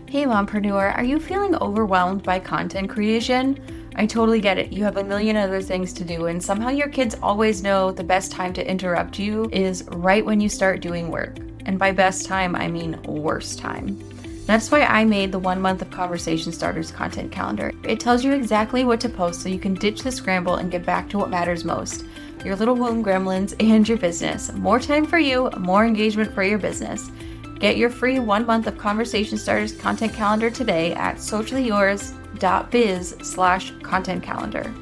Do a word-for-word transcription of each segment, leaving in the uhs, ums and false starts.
Hey mompreneur, are you feeling overwhelmed by content creation? I totally get it. You have a million other things to do, and somehow your kids always know the best time to interrupt you is right when you start doing work. And by best time, I mean worst time. That's why I made the one month of Conversation Starters content calendar. It tells you exactly what to post so you can ditch the scramble and get back to what matters most. Your little womb gremlins and your business. More time for you, more engagement for your business. Get your free one month of Conversation Starters content calendar today at sociallyyours.biz slash content calendar.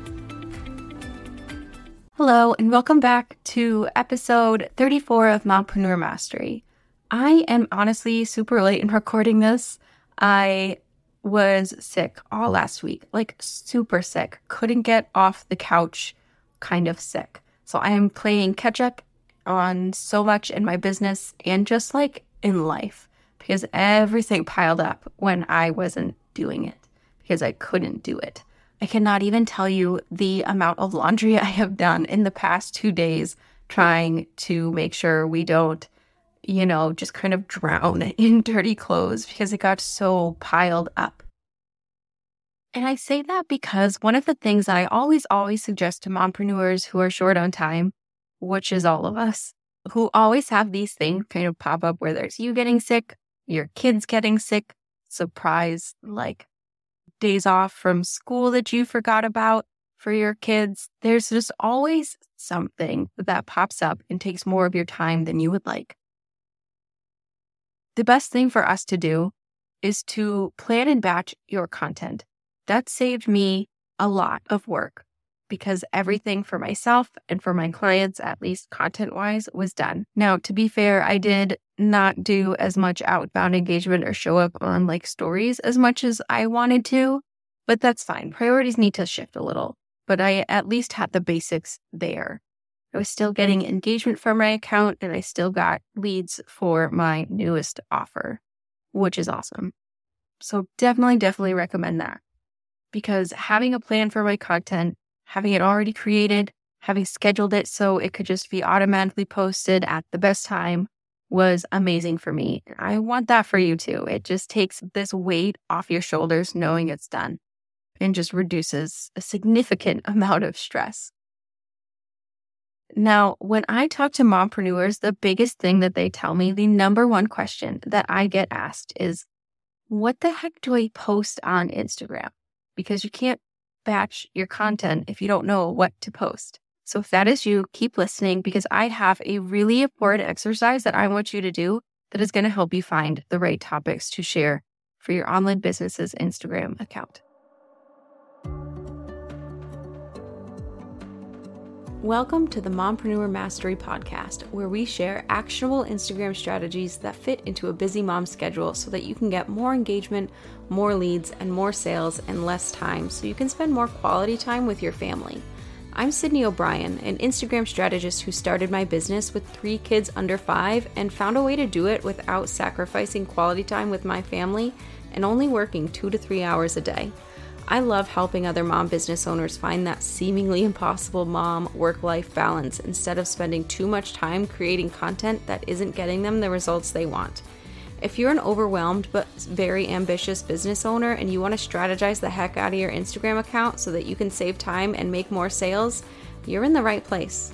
Hello, and welcome back to episode thirty-four of Mompreneur Mastery. I am honestly super late in recording this. I was sick all last week, like super sick. Couldn't get off the couch, kind of sick. So I am playing catch up on so much in my business and just like in life, because everything piled up when I wasn't doing it, because I couldn't do it. I cannot even tell you the amount of laundry I have done in the past two days trying to make sure we don't, you know, just kind of drown in dirty clothes because it got so piled up. And I say that because one of the things I always, always suggest to mompreneurs who are short on time, which is all of us, who always have these things kind of pop up where there's you getting sick, your kids getting sick, surprise, like days off from school that you forgot about for your kids. There's just always something that pops up and takes more of your time than you would like. The best thing for us to do is to plan and batch your content. That saved me a lot of work, because everything for myself and for my clients, at least content-wise, was done. Now, to be fair, I did not do as much outbound engagement or show up on like stories as much as I wanted to, but that's fine. Priorities need to shift a little, but I at least had the basics there. I was still getting engagement from my account, and I still got leads for my newest offer, which is awesome. So definitely, definitely recommend that, because having a plan for my content, having it already created, having scheduled it so it could just be automatically posted at the best time was amazing for me. I want that for you too. It just takes this weight off your shoulders knowing it's done and just reduces a significant amount of stress. Now, when I talk to mompreneurs, the biggest thing that they tell me, the number one question that I get asked is, what the heck do I post on Instagram? Because you can't batch your content if you don't know what to post. So if that is you, keep listening, because I have a really important exercise that I want you to do that is going to help you find the right topics to share for your online business's Instagram account. Welcome to the Mompreneur Mastery Podcast, where we share actionable Instagram strategies that fit into a busy mom schedule so that you can get more engagement, more leads, and more sales in less time so you can spend more quality time with your family. I'm Sydney O'Brien, an Instagram strategist who started my business with three kids under five and found a way to do it without sacrificing quality time with my family and only working two to three hours a day. I love helping other mom business owners find that seemingly impossible mom work-life balance instead of spending too much time creating content that isn't getting them the results they want. If you're an overwhelmed but very ambitious business owner and you want to strategize the heck out of your Instagram account so that you can save time and make more sales, you're in the right place.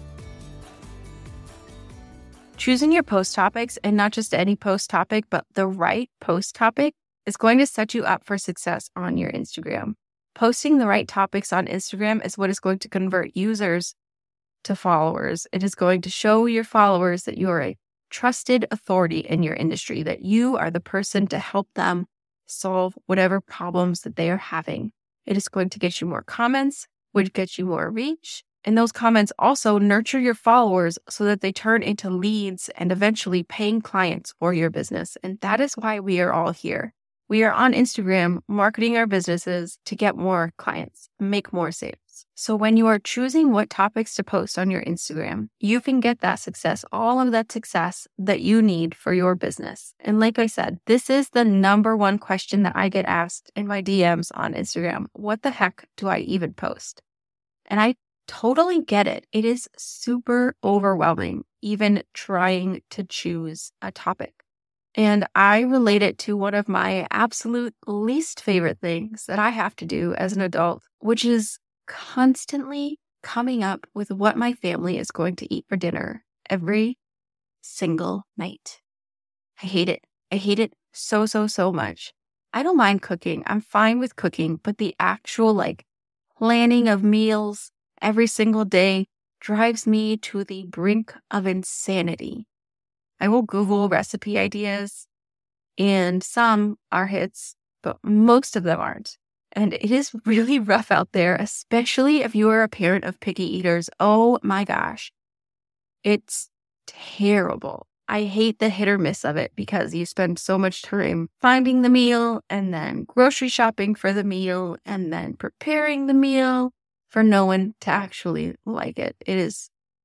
Choosing your post topics, and not just any post topic, but the right post topic, is going to set you up for success on your Instagram. Posting the right topics on Instagram is what is going to convert users to followers. It is going to show your followers that you are a trusted authority in your industry, that you are the person to help them solve whatever problems that they are having. It is going to get you more comments, which gets you more reach. And those comments also nurture your followers so that they turn into leads and eventually paying clients for your business. And that is why we are all here. We are on Instagram marketing our businesses to get more clients, make more sales. So when you are choosing what topics to post on your Instagram, you can get that success, all of that success that you need for your business. And like I said, this is the number one question that I get asked in my D Ms on Instagram. What the heck do I even post? And I totally get it. It is super overwhelming, even trying to choose a topic. And I relate it to one of my absolute least favorite things that I have to do as an adult, which is constantly coming up with what my family is going to eat for dinner every single night. I hate it. I hate it so, so, so much. I don't mind cooking. I'm fine with cooking, but the actual like planning of meals every single day drives me to the brink of insanity. I will Google recipe ideas, and some are hits, but most of them aren't. And it is really rough out there, especially if you are a parent of picky eaters. Oh my gosh. It's terrible. I hate the hit or miss of it because you spend so much time finding the meal and then grocery shopping for the meal and then preparing the meal for no one to actually like it. It is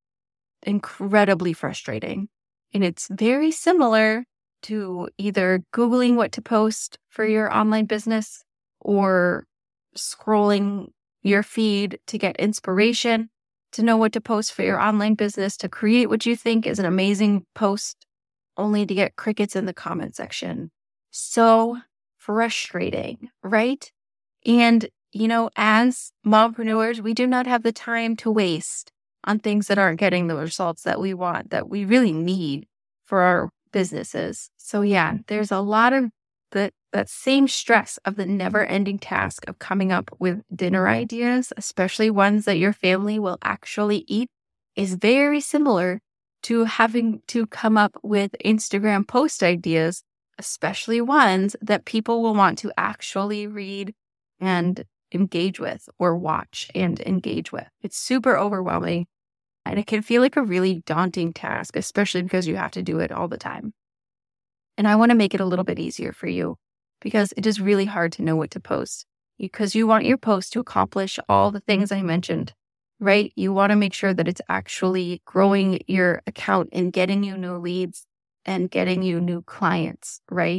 incredibly frustrating. And it's very similar to either Googling what to post for your online business or scrolling your feed to get inspiration to know what to post for your online business, to create what you think is an amazing post, only to get crickets in the comment section. So frustrating, right? And, you know, as mompreneurs, we do not have the time to waste on things that aren't getting the results that we want, that we really need for our businesses. So yeah, there's a lot of the, that same stress of the never-ending task of coming up with dinner ideas, especially ones that your family will actually eat, is very similar to having to come up with Instagram post ideas, especially ones that people will want to actually read and engage with, or watch and engage with. It's super overwhelming. And it can feel like a really daunting task, especially because you have to do it all the time. And I want to make it a little bit easier for you because it is really hard to know what to post because you want your post to accomplish all the things I mentioned, right? You want to make sure that it's actually growing your account and getting you new leads and getting you new clients, right?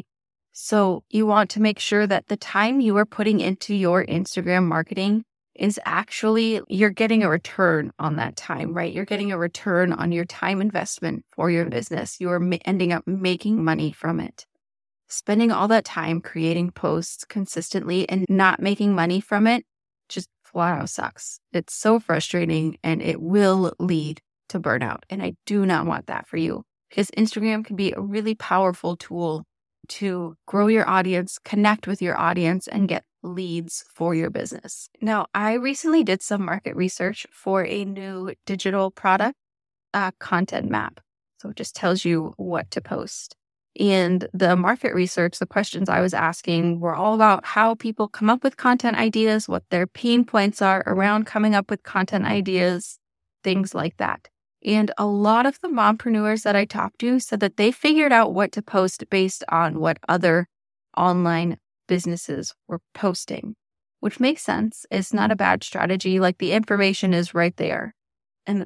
So you want to make sure that the time you are putting into your Instagram marketing is actually, you're getting a return on that time, right? You're getting a return on your time investment for your business. You're ma- ending up making money from it. Spending all that time creating posts consistently and not making money from it just flat out sucks. It's so frustrating and it will lead to burnout. And I do not want that for you because Instagram can be a really powerful tool to grow your audience, connect with your audience, and get leads for your business. Now, I recently did some market research for a new digital product, uh, content map. So it just tells you what to post. And the market research, the questions I was asking were all about how people come up with content ideas, what their pain points are around coming up with content ideas, things like that. And a lot of the mompreneurs that I talked to said that they figured out what to post based on what other online businesses were posting, which makes sense. It's not a bad strategy. Like, the information is right there. And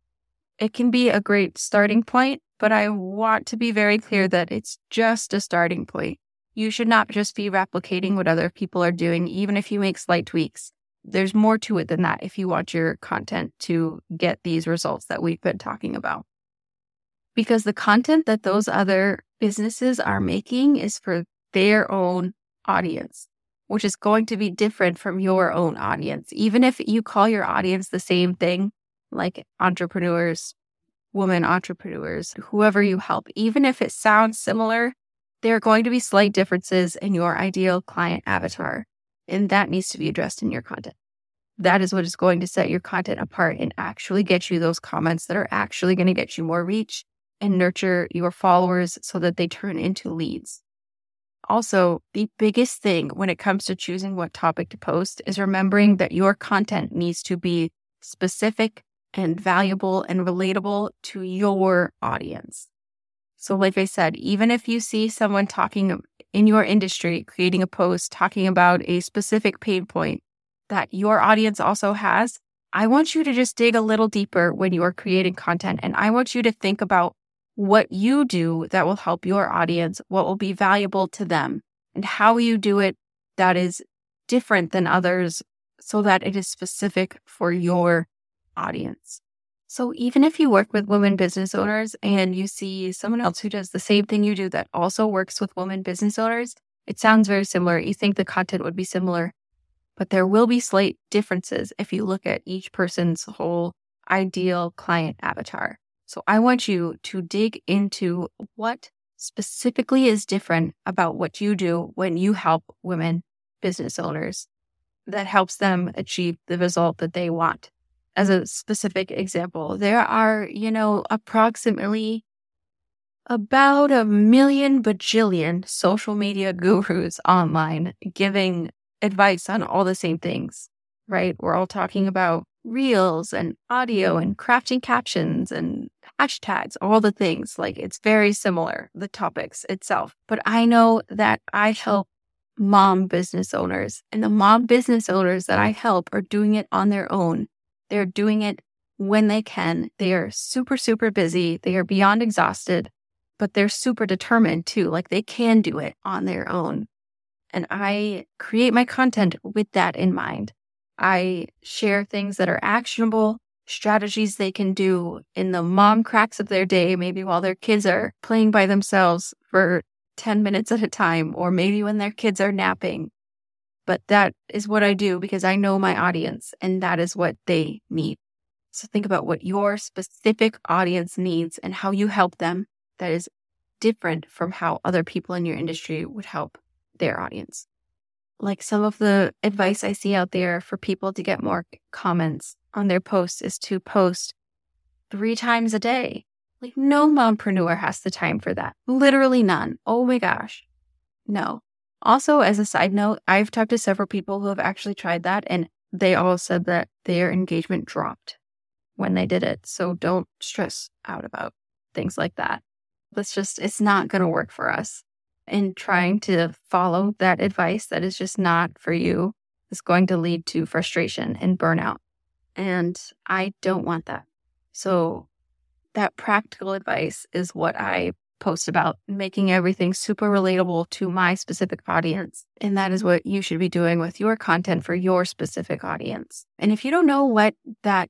it can be a great starting point, but I want to be very clear that it's just a starting point. You should not just be replicating what other people are doing, even if you make slight tweaks. There's more to it than that if you want your content to get these results that we've been talking about. Because the content that those other businesses are making is for their own audience, which is going to be different from your own audience. Even if you call your audience the same thing, like entrepreneurs, women entrepreneurs, whoever you help, even if it sounds similar, there are going to be slight differences in your ideal client avatar. And that needs to be addressed in your content. That is what is going to set your content apart and actually get you those comments that are actually going to get you more reach and nurture your followers so that they turn into leads. Also, the biggest thing when it comes to choosing what topic to post is remembering that your content needs to be specific and valuable and relatable to your audience. So like I said, even if you see someone talking in your industry, creating a post talking about a specific pain point that your audience also has, I want you to just dig a little deeper when you are creating content. And I want you to think about what you do that will help your audience, what will be valuable to them, and how you do it that is different than others so that it is specific for your audience. So even if you work with women business owners and you see someone else who does the same thing you do that also works with women business owners, it sounds very similar. You think the content would be similar, but there will be slight differences if you look at each person's whole ideal client avatar. So I want you to dig into what specifically is different about what you do when you help women business owners that helps them achieve the result that they want. As a specific example, there are, you know, approximately about a million bajillion social media gurus online giving advice on all the same things, right? We're all talking about reels and audio and crafting captions and hashtags, all the things. Like, it's very similar, the topics itself. But I know that I help mom business owners, and the mom business owners that I help are doing it on their own. They're doing it when they can. They are super, super busy. They are beyond exhausted, but they're super determined too. Like, they can do it on their own. And I create my content with that in mind. I share things that are actionable, strategies they can do in the mom cracks of their day, maybe while their kids are playing by themselves for ten minutes at a time, or maybe when their kids are napping. But that is what I do because I know my audience and that is what they need. So think about what your specific audience needs and how you help them that is different from how other people in your industry would help their audience. Like, some of the advice I see out there for people to get more comments on their posts is to post three times a day. Like, no mompreneur has the time for that. Literally none. Oh my gosh. No. Also, as a side note, I've talked to several people who have actually tried that, and they all said that their engagement dropped when they did it. So don't stress out about things like that. That's just, it's not going to work for us. And trying to follow that advice that is just not for you is going to lead to frustration and burnout. And I don't want that. So that practical advice is what I post about, making everything super relatable to my specific audience. And that is what you should be doing with your content for your specific audience. And if you don't know what that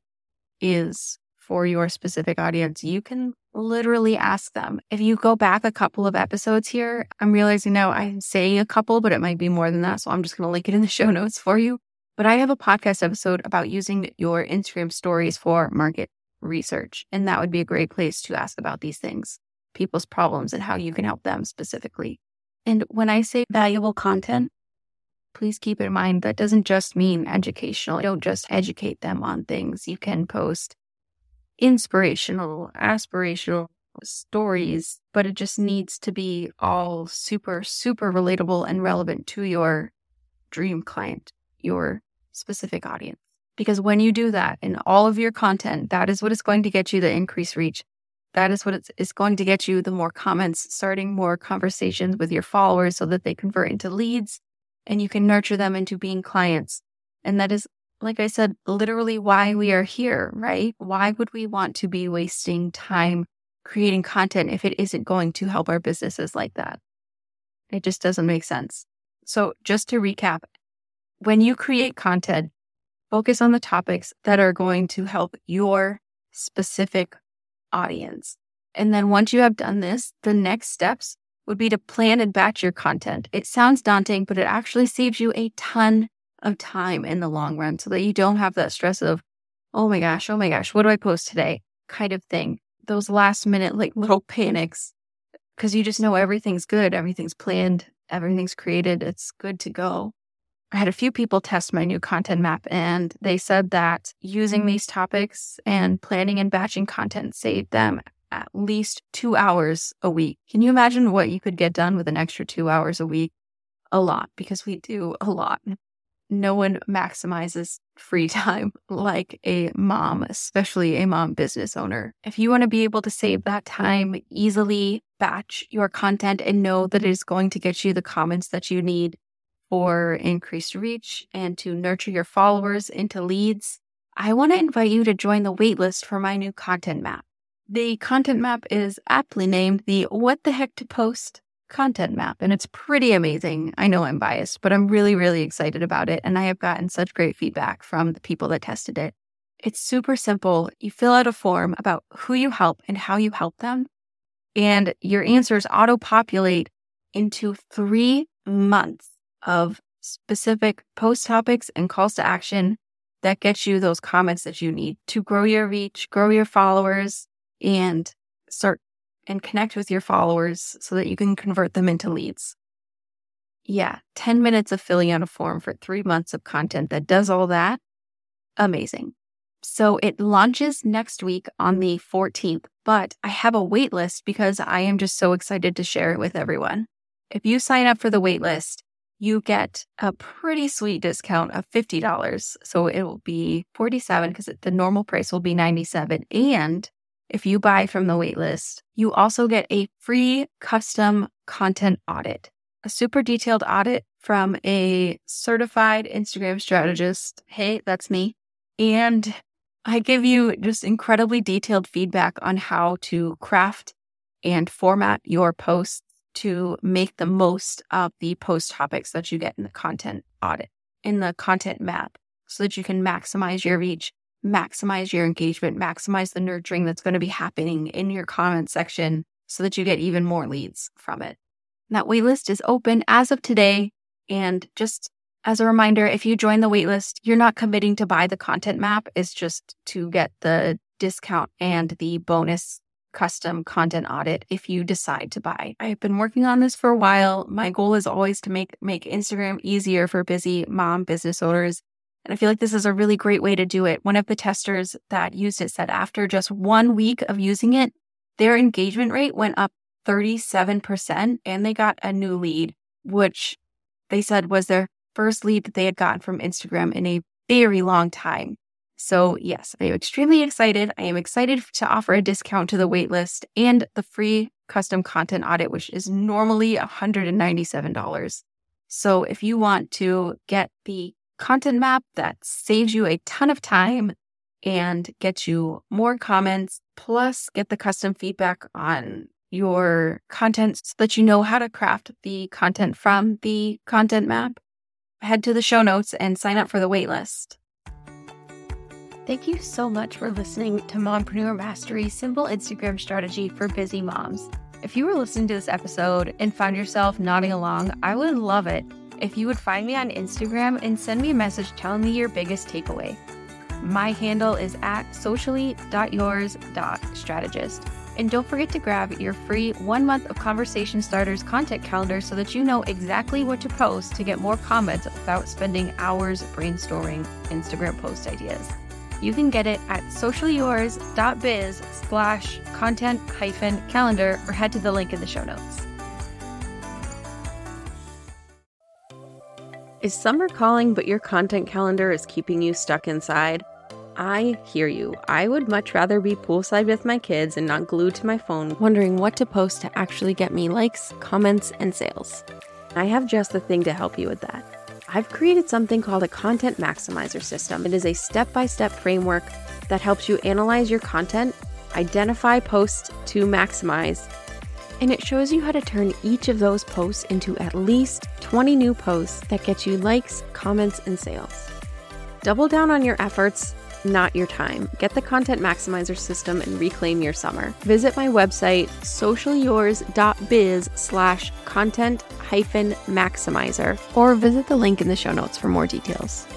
is for your specific audience, you can literally ask them. If you go back a couple of episodes here, I'm realizing now I'm saying a couple, but it might be more than that. So I'm just going to link it in the show notes for you. But I have a podcast episode about using your Instagram stories for market research. And that would be a great place to ask about these things, people's problems, and how you can help them specifically. And when I say valuable content, please keep in mind that doesn't just mean educational. Don't just educate them on things. You can post inspirational, aspirational stories, but it just needs to be all super, super relatable and relevant to your dream client, your specific audience. Because when you do that in all of your content, that is what is going to get you the increased reach. That is what it's, it's going to get you the more comments, starting more conversations with your followers so that they convert into leads and you can nurture them into being clients. And that is, like I said, literally why we are here, right? Why would we want to be wasting time creating content if it isn't going to help our businesses like that? It just doesn't make sense. So just to recap, when you create content, focus on the topics that are going to help your specific audience. And then once you have done this, the next steps would be to plan and batch your content. It sounds daunting, but it actually saves you a ton of time in the long run so that you don't have that stress of, oh my gosh, oh my gosh, what do I post today? Kind of thing. Those last minute, like, little panics, because you just know everything's good, everything's planned, everything's created, it's good to go. I had a few people test my new content map, and they said that using these topics and planning and batching content saved them at least two hours a week. Can you imagine what you could get done with an extra two hours a week? A lot, because we do a lot. No one maximizes free time like a mom, especially a mom business owner. If you want to be able to save that time, easily batch your content and know that it is going to get you the comments that you need for increased reach and to nurture your followers into leads, I want to invite you to join the waitlist for my new content map. The content map is aptly named the What the Heck to Post content map, and it's pretty amazing. I know I'm biased, but I'm really, really excited about it, and I have gotten such great feedback from the people that tested it. It's super simple. You fill out a form about who you help and how you help them, and your answers auto-populate into three months of specific post topics and calls to action that gets you those comments that you need to grow your reach, grow your followers, and start and connect with your followers so that you can convert them into leads. Yeah, ten minutes of filling out a form for three months of content that does all that. Amazing. So it launches next week on the fourteenth, but I have a wait list because I am just so excited to share it with everyone. If you sign up for the wait list, you get a pretty sweet discount of fifty dollars. So it will be forty-seven dollars because the normal price will be ninety-seven dollars. And if you buy from the wait list, you also get a free custom content audit, a super detailed audit from a certified Instagram strategist. Hey, that's me. And I give you just incredibly detailed feedback on how to craft and format your posts to make the most of the post topics that you get in the content audit, in the content map, so that you can maximize your reach, maximize your engagement, maximize the nurturing that's going to be happening in your comment section so that you get even more leads from it. And that waitlist is open as of today. And just as a reminder, if you join the waitlist, you're not committing to buy the content map. It's just to get the discount and the bonus custom content audit if you decide to buy. I've been working on this for a while. My goal is always to make, make Instagram easier for busy mom business owners. And I feel like this is a really great way to do it. One of the testers that used it said after just one week of using it, their engagement rate went up thirty-seven percent and they got a new lead, which they said was their first lead that they had gotten from Instagram in a very long time. So yes, I am extremely excited. I am excited to offer a discount to the waitlist and the free custom content audit, which is normally one hundred ninety-seven dollars. So if you want to get the content map that saves you a ton of time and gets you more comments, plus get the custom feedback on your content so that you know how to craft the content from the content map, head to the show notes and sign up for the waitlist. Thank you so much for listening to Mompreneur Mastery, simple Instagram strategy for busy moms. If you were listening to this episode and found yourself nodding along, I would love it if you would find me on Instagram and send me a message telling me your biggest takeaway. My handle is at socially dot yours dot strategist. And don't forget to grab your free one month of Conversation Starters content calendar so that you know exactly what to post to get more comments without spending hours brainstorming Instagram post ideas. You can get it at socially yours dot biz slash content hyphen calendar or head to the link in the show notes. Is summer calling, but your content calendar is keeping you stuck inside? I hear you. I would much rather be poolside with my kids and not glued to my phone, wondering what to post to actually get me likes, comments, and sales. I have just the thing to help you with that. I've created something called a content maximizer system. It is a step-by-step framework that helps you analyze your content, identify posts to maximize, and it shows you how to turn each of those posts into at least twenty new posts that get you likes, comments, and sales. Double down on your efforts, not your time. Get the Content Maximizer system and reclaim your summer. Visit my website, socially yours dot biz slash content hyphen maximizer, or visit the link in the show notes for more details.